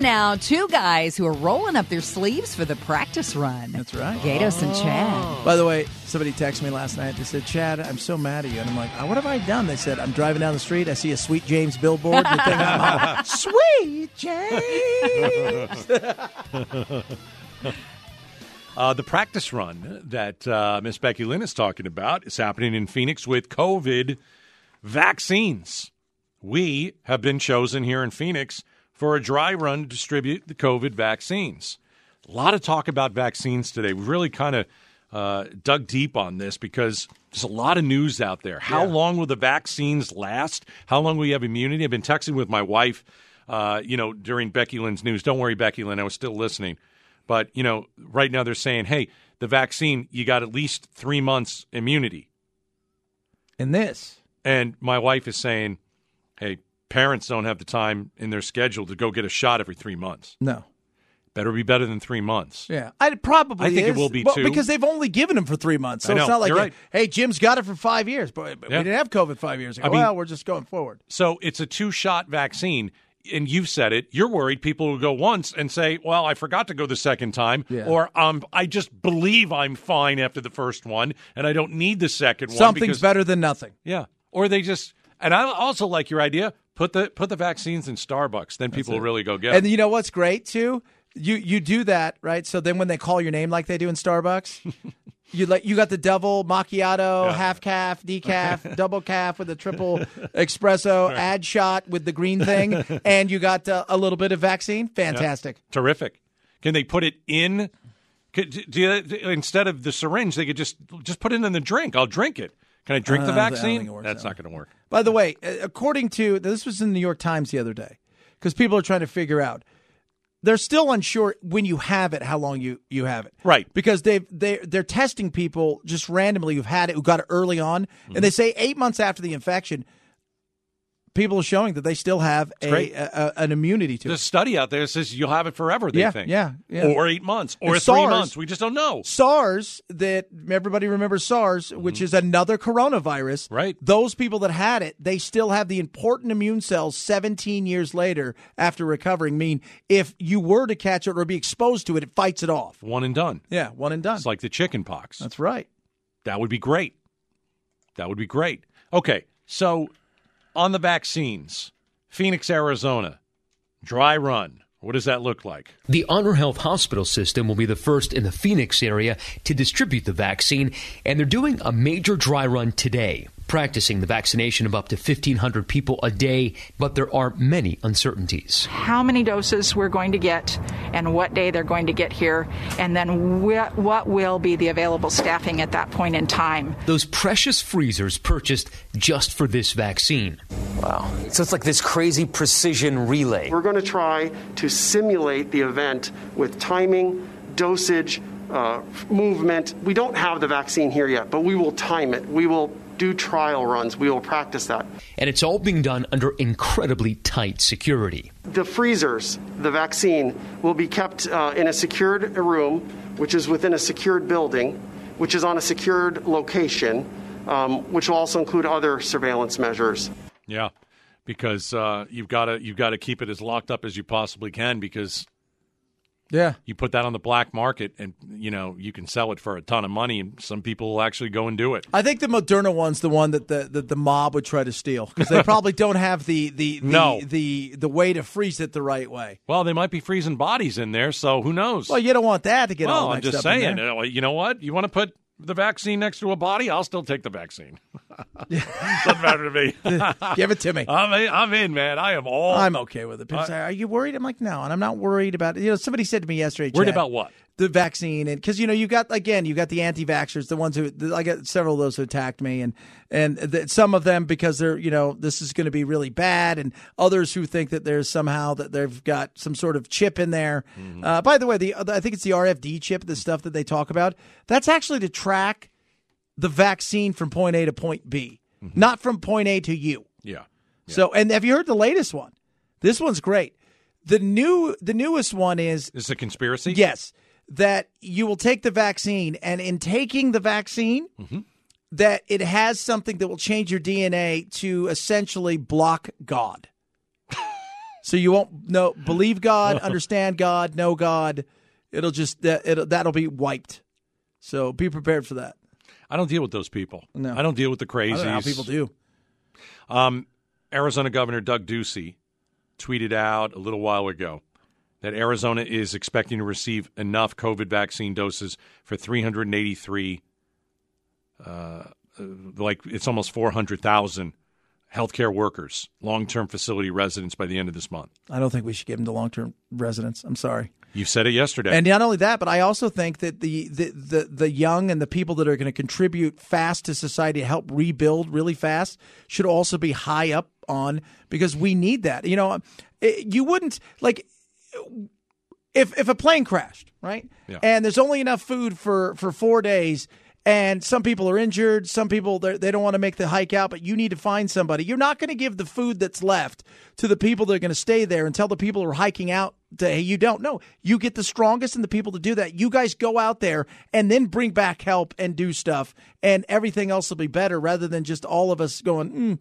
Now, two guys who are rolling up their sleeves for the practice run. That's right. Gatos and Chad. By the way, somebody texted me last night. They said, Chad, I'm so mad at you. And I'm like, what have I done? They said, I'm driving down the street. I see a Sweet James billboard. And thinking, I'm Sweet James. The practice run that Miss Becky Lynn is talking about is happening in Phoenix with COVID vaccines. We have been chosen here in Phoenix for a dry run to distribute the COVID vaccines. A lot of talk about vaccines today. We really kind of dug deep on this because there's a lot of news out there. How long will the vaccines last? How long will you have immunity? I've been texting with my wife, during Becky Lynn's news. Don't worry, Becky Lynn, I was still listening. But, right now they're saying, hey, the vaccine, you got at least 3 months immunity. And this. And my wife is saying, hey, parents don't have the time in their schedule to go get a shot every 3 months. No. Better be better than 3 months. Yeah, I think it will be too. Because they've only given them for 3 months. So it's not like, right. Hey, Jim's got it for 5 years. But we didn't have COVID 5 years ago. We're just going forward. So it's a 2-shot vaccine. And you've said it, you're worried people will go once and say, well, I forgot to go the second time, or I just believe I'm fine after the first one, and I don't need the second one. Something's better than nothing. Yeah. Or they just, and I also like your idea, put the vaccines in Starbucks, then people will really go get them. And you know what's great, too? You do that, right? So then when they call your name like they do in Starbucks, you got the double macchiato, half calf, decaf, double calf with a triple espresso, ad shot with the green thing, and you got a little bit of vaccine. Fantastic. Yeah. Terrific. Can they put it in? Instead of the syringe, they could just put it in the drink. I'll drink it. Can I drink the vaccine? That's not going to work. By the way, according to, this was in the New York Times the other day, because people are trying to figure out, they're still unsure when you have it, how long you have it. Right. Because they're testing people just randomly who've had it, who got it early on. Mm-hmm. And they say 8 months after the infection, people are showing that they still have an immunity to it. There's a study out there that says you'll have it forever, they think. Yeah. Or 8 months, or 3 months. We just don't know. SARS, that everybody remembers SARS, which is another coronavirus. Right. Those people that had it, they still have the important immune cells 17 years later after recovering. Mean if you were to catch it or be exposed to it, it fights it off. One and done. Yeah, one and done. It's like the chicken pox. That's right. That would be great. Okay, so on the vaccines, Phoenix, Arizona, dry run. What does that look like? The Honor Health Hospital System will be the first in the Phoenix area to distribute the vaccine, and they're doing a major dry run today, practicing the vaccination of up to 1,500 people a day, but there are many uncertainties. How many doses we're going to get and what day they're going to get here, and then what will be the available staffing at that point in time. Those precious freezers purchased just for this vaccine. Wow. So it's like this crazy precision relay. We're going to try to simulate the event with timing, dosage, movement. We don't have the vaccine here yet, but we will time it. We will do trial runs. We will practice that. And it's all being done under incredibly tight security. The freezers, the vaccine, will be kept in a secured room, which is within a secured building, which is on a secured location, which will also include other surveillance measures. Yeah, because you've got to keep it as locked up as you possibly can, because you put that on the black market and you can sell it for a ton of money, and some people will actually go and do it. I think the Moderna one's the one that the mob would try to steal, because they probably don't have the way to freeze it the right way. Well, they might be freezing bodies in there, so who knows? Well, you don't want that to get all mixed up. I'm just saying. You know what? You want to put the vaccine next to a body? I'll still take the vaccine. Doesn't matter to me. Give it to me. I'm in, man. I'm okay with it. People say, "Are you worried?" I'm like, no, and I'm not worried about it. Somebody said to me yesterday, worried Chad, about what? The vaccine, and because you got the anti-vaxxers, the ones who I got several of those who attacked me, and some of them because they're this is going to be really bad, and others who think that there's somehow that they've got some sort of chip in there. Mm-hmm. By the way, I think it's the RFD chip, the stuff that they talk about. That's actually to track the vaccine from point A to point B, not from point A to U. Yeah. So, and have you heard the latest one? This one's great. The newest one is this a conspiracy? Yes. That you will take the vaccine, and in taking the vaccine, that it has something that will change your DNA to essentially block God. So you won't believe God, understand God, know God. It'll just that'll be wiped. So be prepared for that. I don't deal with those people. No. I don't deal with the crazies. I don't know how people do. Arizona Governor Doug Ducey tweeted out a little while ago that Arizona is expecting to receive enough COVID vaccine doses for 383, it's almost 400,000 healthcare workers, long-term facility residents by the end of this month. I don't think we should give them to long-term residents. I'm sorry. You said it yesterday. And not only that, but I also think that the young and the people that are going to contribute fast to society to help rebuild really fast should also be high up on, because we need that. You know, you wouldn't like if a plane crashed, right? Yeah. And there's only enough food for 4 days. And some people are injured. Some people, they don't want to make the hike out, but you need to find somebody. You're not going to give the food that's left to the people that are going to stay there and tell the people who are hiking out to, hey, you don't. No, you get the strongest and the people to do that. You guys go out there and then bring back help and do stuff, and everything else will be better rather than just all of us going,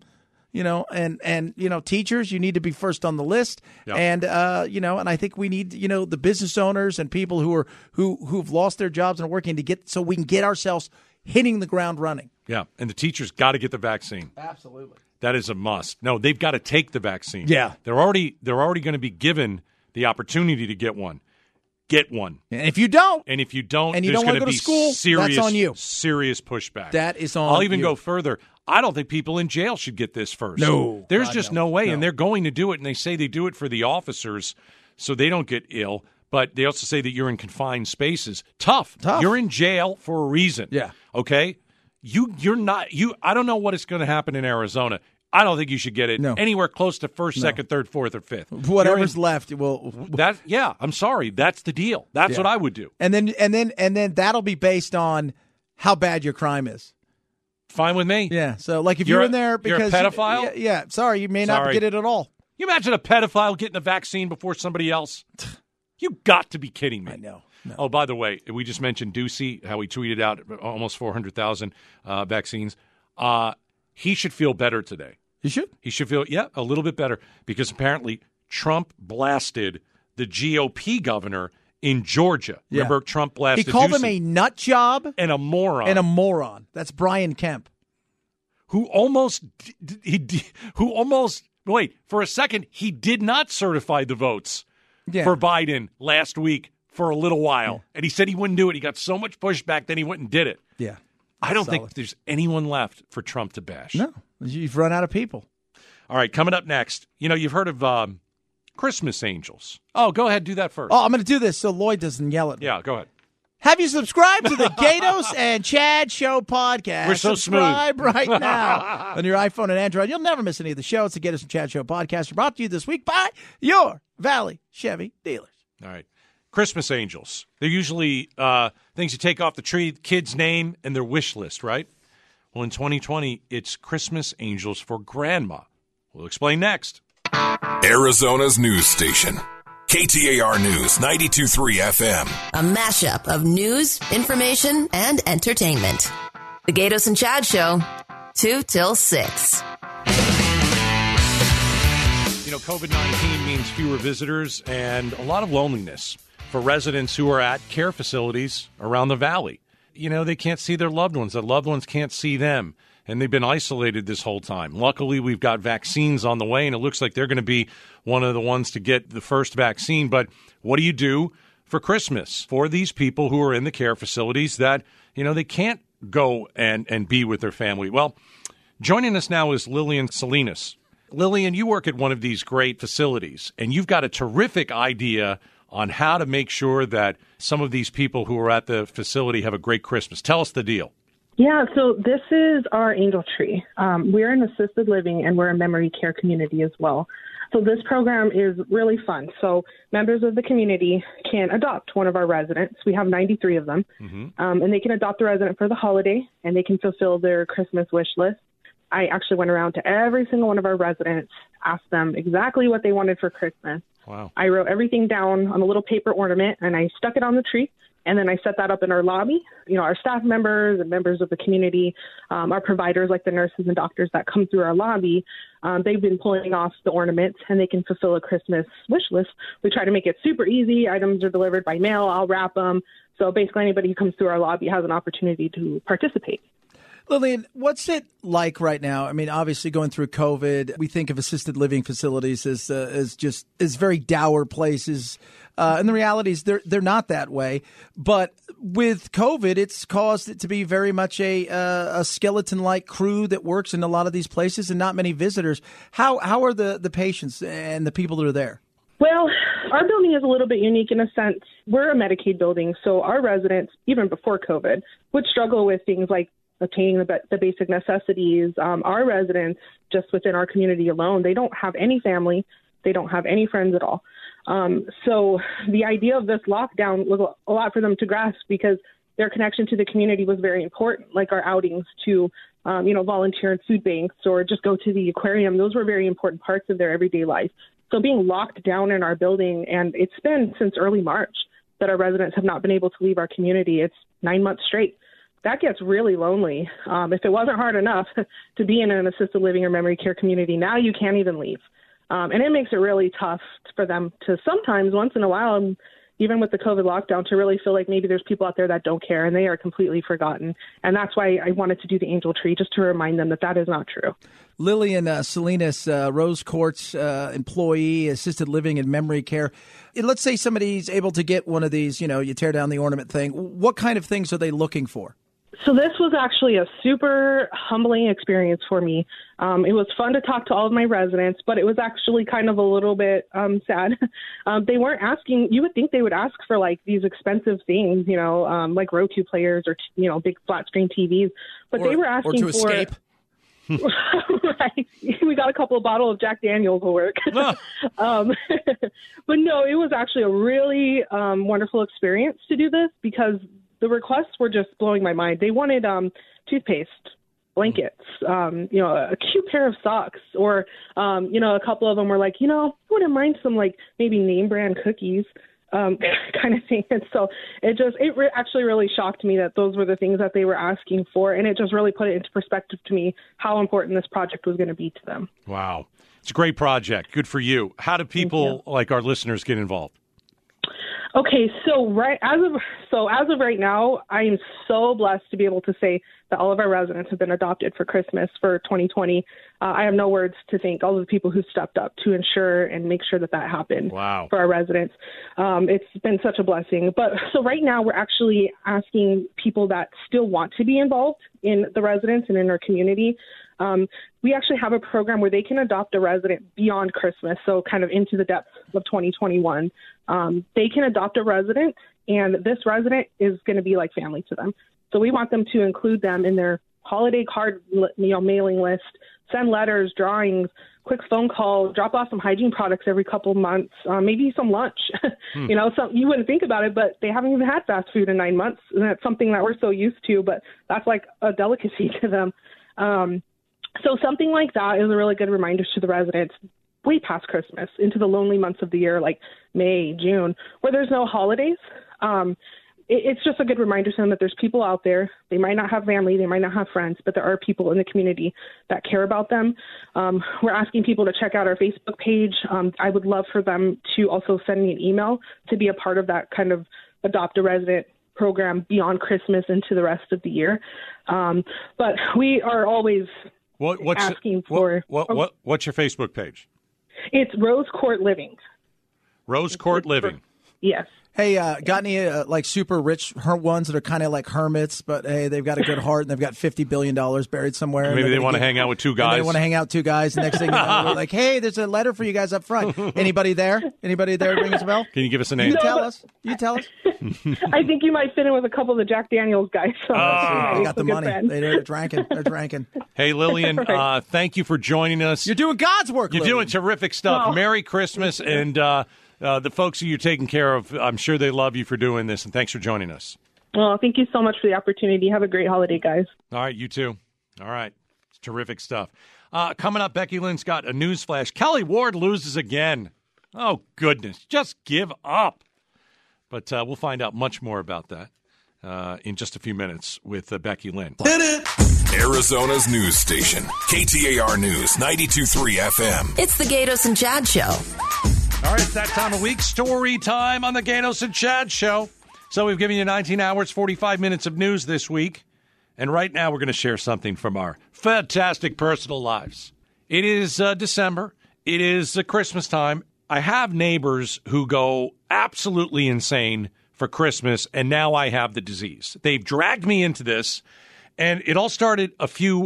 and teachers, you need to be first on the list. Yep. And, and I think we need, the business owners and people who've lost their jobs and are working to get, so we can get ourselves hitting the ground running. Yeah. And the teachers got to get the vaccine. Absolutely. That is a must. No, they've got to take the vaccine. Yeah. They're already going to be given the opportunity to get one. Get one. And if you don't, and you there's don't want to go to school, serious, that's on you. Serious pushback. That is on I'll even you. go further. I don't think people in jail should get this first. No. There's God, just no. no way. No. And they're going to do it, and they say they do it for the officers so they don't get ill. But they also say that you're in confined spaces. Tough. You're in jail for a reason. Yeah. Okay? You're not – I don't know what is going to happen in Arizona. I don't think you should get it anywhere close to first, second, third, fourth, or fifth. Whatever's left, I'm sorry. That's the deal. That's what I would do. And then that'll be based on how bad your crime is. Fine with me. Yeah. So, like, if you're in there because you're a pedophile, sorry, you may not get it at all. You imagine a pedophile getting the vaccine before somebody else? You got to be kidding me. I know. No. Oh, by the way, we just mentioned Ducey, how he tweeted out almost 400,000 vaccines. He should feel better today. You should? He should feel, a little bit better, because apparently Trump blasted the GOP governor in Georgia. Yeah. Remember, Trump blasted He called Ducey him a nut job and a moron. That's Brian Kemp. Who wait, for a second, he did not certify the votes for Biden last week for a little while. And he said he wouldn't do it. He got so much pushback, then he went and did it. Yeah. I don't think there's anyone left for Trump to bash. No. You've run out of people. All right, coming up next, you've heard of Christmas angels. Oh, go ahead, do that first. Oh, I'm going to do this so Lloyd doesn't yell at me. Yeah, go ahead. Have you subscribed to the Gatos and Chad Show podcast? We're so Subscribe right now on your iPhone and Android. You'll never miss any of the show. It's the Gatos and Chad Show podcast, brought to you this week by your Valley Chevy dealers. All right. Christmas angels. They're usually things you take off the tree, kid's name, and their wish list, right? Well, in 2020, it's Christmas angels for grandma. We'll explain next. Arizona's news station. KTAR News 92.3 FM. A mashup of news, information, and entertainment. The Gatos and Chad Show, 2 till 6. COVID-19 means fewer visitors and a lot of loneliness for residents who are at care facilities around the valley. They can't see their loved ones. Their loved ones can't see them, and they've been isolated this whole time. Luckily, we've got vaccines on the way, and it looks like they're going to be one of the ones to get the first vaccine. But what do you do for Christmas for these people who are in the care facilities that, they can't go and be with their family? Well, joining us now is Lillian Salinas. Lillian, you work at one of these great facilities, and you've got a terrific idea on how to make sure that some of these people who are at the facility have a great Christmas. Tell us the deal. Yeah, so this is our Angel Tree. We're an assisted living, and we're a memory care community as well. So this program is really fun. So members of the community can adopt one of our residents. We have 93 of them, and they can adopt a resident for the holiday, and they can fulfill their Christmas wish list. I actually went around to every single one of our residents, asked them exactly what they wanted for Christmas. Wow. I wrote everything down on a little paper ornament, and I stuck it on the tree, and then I set that up in our lobby. Our staff members and members of the community, our providers like the nurses and doctors that come through our lobby, they've been pulling off the ornaments, and they can fulfill a Christmas wish list. We try to make it super easy. Items are delivered by mail. I'll wrap them. So basically anybody who comes through our lobby has an opportunity to participate. Lillian, what's it like right now? I mean, obviously going through COVID, we think of assisted living facilities as very dour places. And the reality is they're not that way. But with COVID, it's caused it to be very much a skeleton-like crew that works in a lot of these places and not many visitors. How are the patients and the people that are there? Well, our building is a little bit unique in a sense. We're a Medicaid building, so our residents, even before COVID, would struggle with things like obtaining the basic necessities. Our residents, just within our community alone, they don't have any family. They don't have any friends at all. So the idea of this lockdown was a lot for them to grasp because their connection to the community was very important, like our outings to, volunteer in food banks or just go to the aquarium. Those were very important parts of their everyday life. So being locked down in our building, and it's been since early March that our residents have not been able to leave our community. It's 9 months straight. That gets really lonely. If it wasn't hard enough to be in an assisted living or memory care community, now you can't even leave. And it makes it really tough for them to sometimes, once in a while, even with the COVID lockdown, to really feel like maybe there's people out there that don't care and they are completely forgotten. And that's why I wanted to do the Angel Tree, just to remind them that is not true. Lillian Salinas, Rose Court's employee, assisted living and memory care. Let's say somebody's able to get one of these, you tear down the ornament thing. What kind of things are they looking for? So this was actually a super humbling experience for me. It was fun to talk to all of my residents, but it was actually kind of a little bit sad. They weren't asking. You would think they would ask for like these expensive things, like Roku players or big flat screen TVs, but they were asking to escape. Right. We got a couple of bottles of Jack Daniels will work. But no, it was actually a really wonderful experience to do this because the requests were just blowing my mind. They wanted toothpaste, blankets, a cute pair of socks, or, a couple of them were like, I wouldn't mind some like maybe name brand cookies, kind of thing. And so it actually really shocked me that those were the things that they were asking for. And it just really put it into perspective to me how important this project was going to be to them. Wow. It's a great project. Good for you. How do people like our listeners get involved? Okay, so as of right now, I am so blessed to be able to say that all of our residents have been adopted for Christmas for 2020. I have no words to thank all of the people who stepped up to ensure and make sure that happened for our residents. It's been such a blessing. But so right now we're actually asking people that still want to be involved in the residents and in our community. We actually have a program where they can adopt a resident beyond Christmas, so kind of into the depths of 2021. They can adopt a resident, and this resident is going to be like family to them. So we want them to include them in their holiday card, mailing list, send letters, drawings, quick phone call, drop off some hygiene products every couple of months, maybe some lunch. You wouldn't think about it, but they haven't even had fast food in 9 months, and that's something that we're so used to, but that's like a delicacy to them. So something like that is a really good reminder to the residents way past Christmas into the lonely months of the year, like May, June, where there's no holidays. It's just a good reminder to them that there's people out there. They might not have family, they might not have friends, but there are people in the community that care about them. We're asking people to check out our Facebook page. I would love for them to also send me an email to be a part of that kind of adopt a resident program beyond Christmas into the rest of the year. But we are always asking for... What's your Facebook page? It's Rose Court Living. Rose Court Living. Yes. Hey, got any like super rich ones that are kind of like hermits, but hey, they've got a good heart and they've got $50 billion buried somewhere. Maybe they want to hang out with two guys. They want to hang out with two guys. The next thing you know, we're like, hey, there's a letter for you guys up front. Anybody there? Anybody there? Ring us a bell? Can you give us a name? You tell us. I think you might fit in with a couple of the Jack Daniels guys. So they got the money. They're drinking. Hey, Lillian, thank you for joining us. You're doing God's work, You're Lillian. doing terrific stuff. Well, Merry Christmas, and the folks who you're taking care of, I'm sure they love you for doing this, and thanks for joining us. Well, thank you so much for the opportunity. Have a great holiday, guys. All right, you too. All right. It's terrific stuff. Coming up, Becky Lynn's got a news flash. Kelly Ward loses again. Oh, goodness. Just give up. But we'll find out much more about that in just a few minutes with Becky Lynn. Hit it. Arizona's news station. KTAR News, 92.3 FM. It's the Gatos and Chad Show. All right, it's that time of week. Story time on the Gatos and Chad Show. So we've given you 19 hours, 45 minutes of news this week. And right now we're going to share something from our fantastic personal lives. It is December. It is Christmas time. I have neighbors who go absolutely insane for Christmas, and now I have the disease. They've dragged me into this, and it all started a few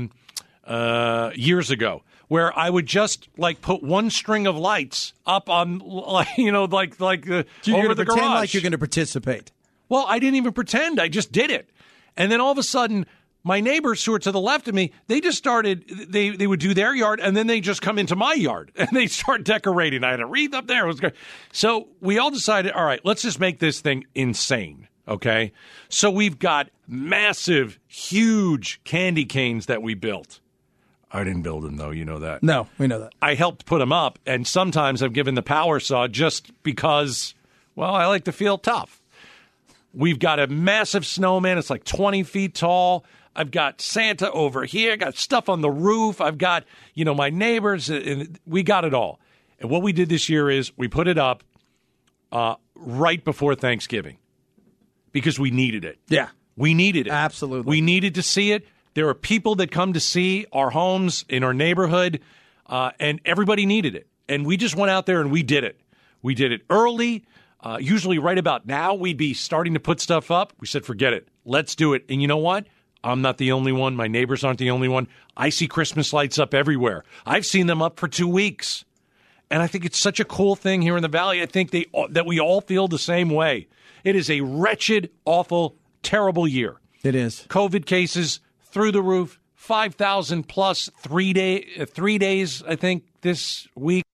years ago, where I would just put one string of lights up on, so you're over the garage. Pretend like you're going to participate. Well, I didn't even pretend. I just did it, and then all of a sudden, my neighbors who are to the left of me, they just started, they would do their yard, and then they just come into my yard, and they start decorating. I had a wreath up there. It was good. So we all decided, all right, let's just make this thing insane, okay? So we've got massive, huge candy canes that we built. I didn't build them, though. You know that. No, we know that. I helped put them up, and sometimes I've given the power saw just because, well, I like to feel tough. We've got a massive snowman. It's like 20 feet tall. I've got Santa over here. I got stuff on the roof. I've got, my neighbors. And we got it all. And what we did this year is we put it up right before Thanksgiving because we needed it. Yeah. We needed it. Absolutely. We needed to see it. There are people that come to see our homes in our neighborhood, and everybody needed it. And we just went out there and we did it. We did it early. Usually right about now, we'd be starting to put stuff up. We said, forget it. Let's do it. And you know what? I'm not the only one. My neighbors aren't the only one. I see Christmas lights up everywhere. I've seen them up for 2 weeks. And I think it's such a cool thing here in the Valley. I think that we all feel the same way. It is a wretched, awful, terrible year. It is. COVID cases through the roof, 5,000 plus 3 days, I think, this week.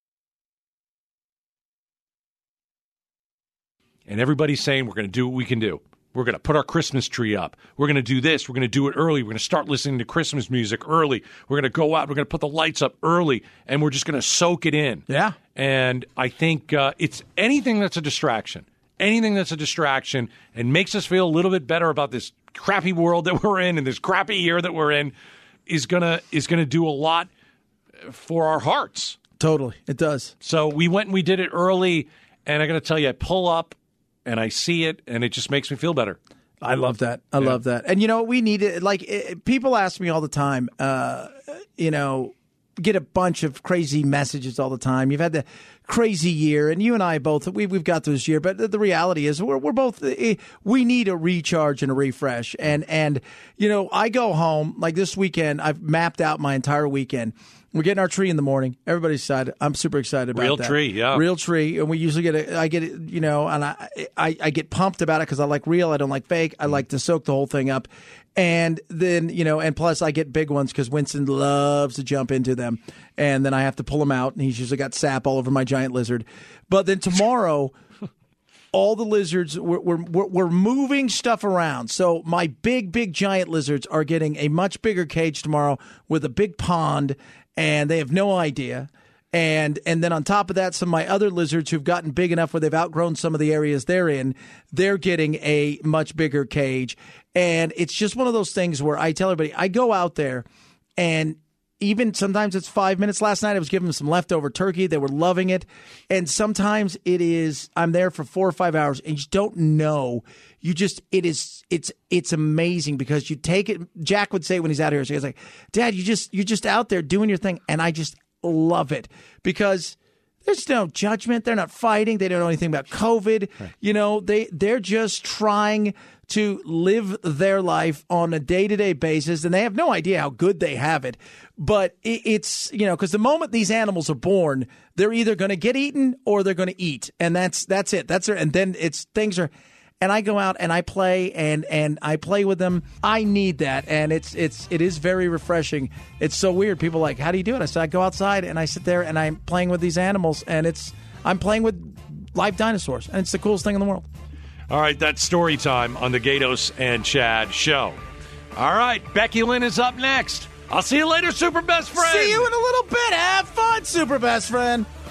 And everybody's saying we're going to do what we can do. We're going to put our Christmas tree up. We're going to do this. We're going to do it early. We're going to start listening to Christmas music early. We're going to go out. We're going to put the lights up early, and we're just going to soak it in. Yeah. And I think it's anything that's a distraction, and makes us feel a little bit better about this crappy world that we're in and this crappy year that we're in is gonna do a lot for our hearts. Totally. It does. So we went and we did it early, and I got to tell you, I pull up, and I see it, and it just makes me feel better. I love that. I love that. And, we need it. People ask me all the time, get a bunch of crazy messages all the time. You've had the crazy year, and you and I both, we've got through this year, but the reality is we're both, we need a recharge and a refresh. And I go home, like this weekend, I've mapped out my entire weekend. We're getting our tree in the morning. Everybody's excited. I'm super excited about Real that. Tree, yeah. Real tree. And we usually I get it, and I get pumped about it because I like real. I don't like fake. I like to soak the whole thing up. And then, and plus I get big ones because Winston loves to jump into them. And then I have to pull them out. And he's usually got sap all over my giant lizard. But then tomorrow, all the lizards, we're moving stuff around. So my big giant lizards are getting a much bigger cage tomorrow with a big pond. And they have no idea. And then on top of that, some of my other lizards who've gotten big enough where they've outgrown some of the areas they're in, they're getting a much bigger cage. And it's just one of those things where I tell everybody, I go out there and even sometimes it's 5 minutes. Last night I was giving them some leftover turkey. They were loving it. And sometimes I'm there for 4 or 5 hours and you just don't know. It's amazing because you take it. Jack would say when he's out here, he's like, Dad, you're just out there doing your thing. And I just love it because there's no judgment. They're not fighting. They don't know anything about COVID. Right. They're just trying to live their life on a day-to-day basis, and they have no idea how good they have it. But it's, because the moment these animals are born, they're either going to get eaten or they're going to eat, and that's it. And then and I go out and I play and I play with them. I need that, and it is very refreshing. It's so weird. People are like, how do you do it? I said, I go outside and I sit there and I'm playing with these animals, and I'm playing with live dinosaurs, and it's the coolest thing in the world. All right, that's story time on the Gatos and Chad Show. All right, Becky Lynn is up next. I'll see you later, Super Best Friend. See you in a little bit. Have fun, Super Best Friend.